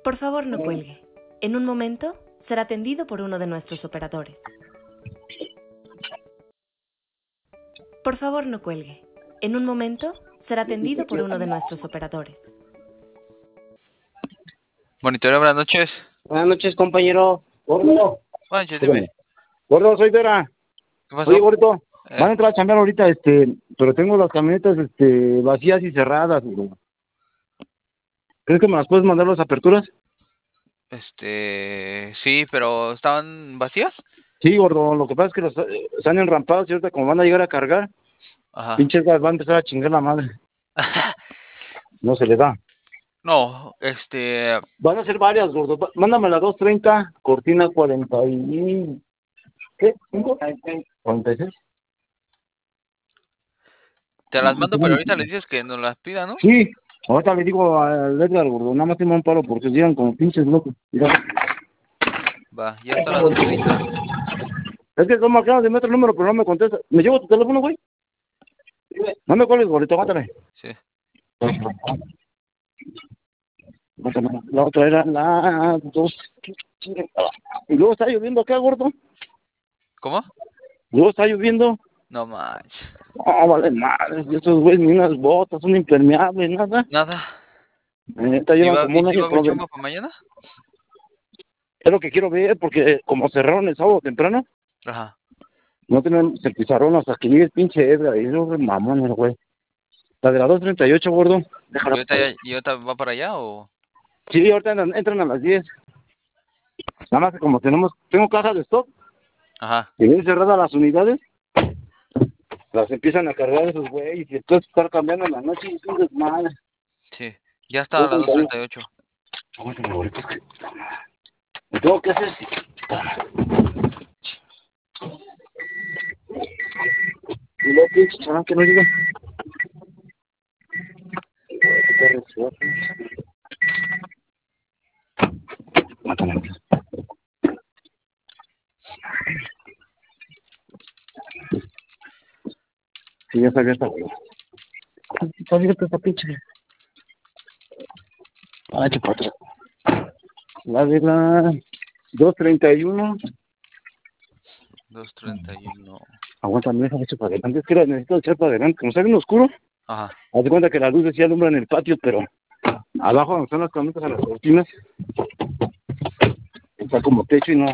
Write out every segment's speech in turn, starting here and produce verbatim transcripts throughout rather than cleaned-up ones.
Por favor, no cuelgue. En un momento será atendido por uno de nuestros operadores. Por favor, no cuelgue. En un momento será atendido por uno de nuestros operadores. Monitoreo, buenas noches. Buenas noches, compañero. Gordo. Buenas noches, dime. Gordo, soy Vera. ¿Qué pasó? Oye, Gordo, Eh. van a entrar a chambear ahorita, este, pero tengo las camionetas, este, vacías y cerradas, bro. ¿Crees que me las puedes mandar las aperturas? Este, sí, pero ¿estaban vacías? Sí, Gordo, lo que pasa es que los, eh, están enrampados y ahorita como van a llegar a cargar, Ajá. pinches gas, van a empezar a chingar la madre. No se le da. No, este, Van a ser varias, Gordo. Va- Mándame la doscientos treinta, cortina cuarenta y... ¿Qué? ¿Cinco? ¿cuarenta y seis? te las mando, pero ahorita les dices que nos las pida, ¿no? Sí, ahorita le digo al Edgar, Gordo, nada más tengo un paro porque llegan como pinches locos. Mira. Va, ya está la dos treinta. Es que como acabas de meter el número, pero no me contesta. ¿Me llevo tu teléfono, güey? No me cuelgues, gordito, aguántame. Sí. Aguántame. La otra era la dos. Y luego está lloviendo acá, gordo. ¿Cómo? Luego está lloviendo. No manches. Ah, vale madre. Estos güeyes ni unas botas, son impermeables, nada. Nada. Neta, ¿Y llevan va, como y un si va año a haber con chamba para mañana? Es lo que quiero ver, porque como cerraron el sábado temprano, Ajá. no tienen el pizarrón hasta que llegue el pinche Edgar. Y yo, mamón, el güey. La de la dos treinta y ocho, gordo. ¿Y Déjala. ahorita, ya- y ahorita va para allá o...? Sí, ahorita entran, entran a las diez. Nada más que como tenemos, tengo cajas de stock, Ajá. y ven cerradas las unidades, las empiezan a cargar esos güeyes, y después estar cambiando en la noche y sin desmadre. Sí. Ya está a las dos treinta y ocho. Aguántame, güey, pues que... Me tengo que hacer... Y luego pinche chaval que no llega. Mátame. Sí, ya está abierta, güey. Está abierta esta pinche. Ah, chupatra. La de la dos treinta y uno. dos treinta y uno. Aguántame, déjame echar para adelante. Es que la necesito echar para adelante. Como está bien oscuro, Ajá. haz de cuenta que la luz decía alumbra en el patio, pero abajo donde están las camionetas a las cortinas, está como techo y no.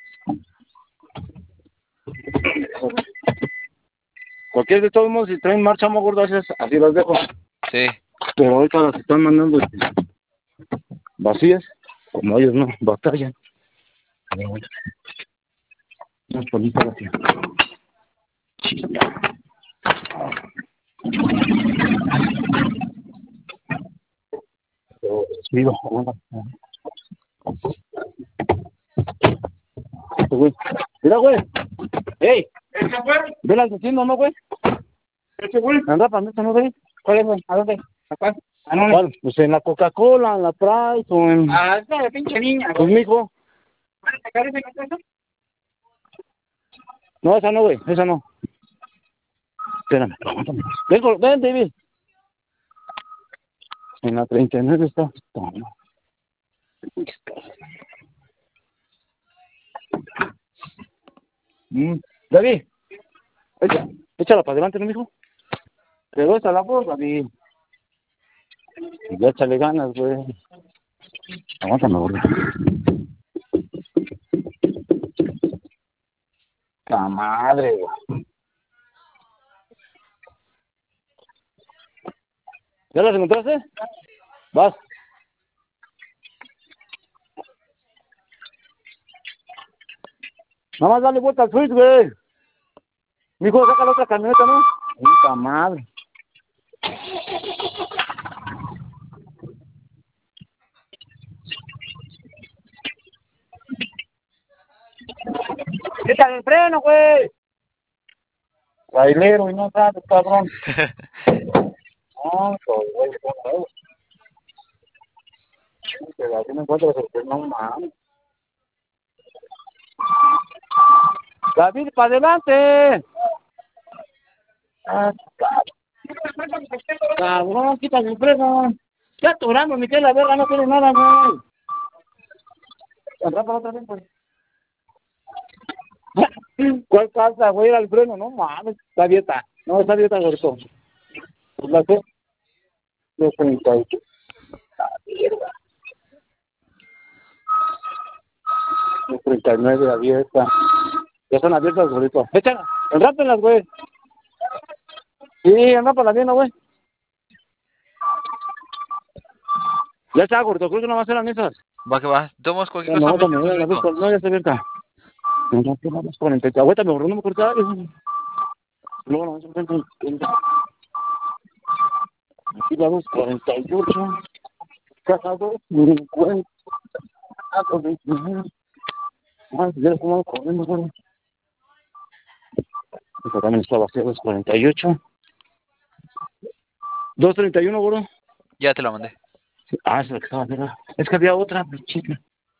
Cualquier de todos modos, si traen marcha más gorda, así, así las dejo. Sí. Pero ahorita las están mandando vacías, como ellos no batallan. No es bonita vacía. Digo, mira, güey. ¡Ey! ¿Ese güey? ¿Ve las diciendo, no, güey? ¿Ese güey? Anda, ¿para dónde no, güey? ¿Cuál es, güey? ¿A dónde? ¿Acá? ¿A dónde? ¿Cuál? Pues en la Coca-Cola, en la Price o en... Ah, esa de pinche niña, güey. Pues, mijo. ¿Puedes sacar ese casa? No, esa no, güey, esa no. Espérame, aguántame. Ven, ven, ven, David. En la treinta y nueve está. Toma. Mm. David, echa, échala para adelante, ¿no, mijo? Te vas a la voz, David. Y ya échale ganas, güey. Aguántame, güey. ¡La madre, güey! ¿Ya las encontraste? Vas. Nada más dale vuelta al switch, güey. Mijo, saca la otra camioneta, ¿no? ¡Puta madre! ¡Quítale el freno, güey! Bailero y no sabes, cabrón. No, güey, no. Pero así me encuentro el no mames. David, para adelante. Ah, cabrón, quítale el freno. Ya atorando, ni que la verga no tiene nada, güey. Enrapa otra vez, pues. ¿Cuál calza, güey? Era el freno, no mames, está dieta. No, está dieta, gordito. Pues la que, dos treinta y ocho. La mierda. dos treinta y nueve abierta. Ya están abiertas, gordito. Échala, enrápenlas, güey. Sí, enrápalas bien, ¿no, güey? Ya está, gordito, creo que no va a ser las mismas. Va que va. Tomamos cualquier No, cosa. no, me no, echas un grito. no, ya está abierta. No, no, no, cuarenta y ocho. Agüita, me borró, no me cortaba. Luego, no, no, aquí la dos cuarenta y ocho. Caja dos cincuenta. Caja veintinueve. Ah, ya como corriendo, güey. Esta también está vacía, dos cuarenta y ocho. dos treinta y uno, güey. Ya te la mandé. Ah, esa es la que estaba vacía. Es que había otra, chica.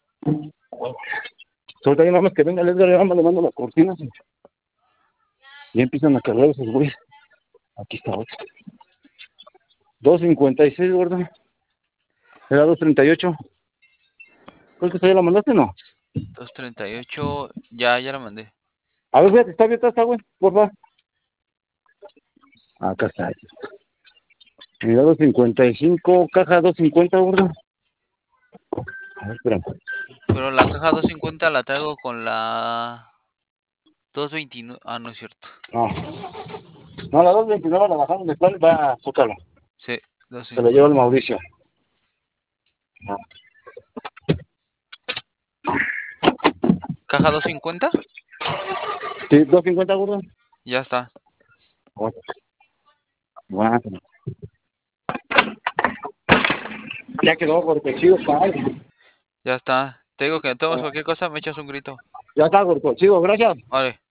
Solo hay nada más que venga el Edgar, le mando las cortinas y, y empiezan a cargar esos güeyes. Aquí está otra. dos cincuenta y seis, gordo. Era dos treinta y ocho. ¿Cuál que está? ¿Ya la mandaste o no? dos treinta y ocho. Ya, ya la mandé. A ver, fíjate, está abierta esta, güey, por favor. Acá está. Mira, dos cincuenta y cinco, caja dos cincuenta, gordo. A ver, espera. Pero la caja doscientos cincuenta la traigo con la doscientos veintinueve. Ah, no es cierto. No. No, la dos veintinueve la bajaron de plan, va a Zócalo. Sí, Se la lleva el Mauricio. No. ¿Caja doscientos cincuenta? Sí, dos cincuenta, gordo. Ya está. Bueno. Bueno. Ya quedó, porque chido, está. Ya está. Te digo que tomas cualquier cosa, me echas un grito. Ya está, gordo. Chido, gracias. Vale.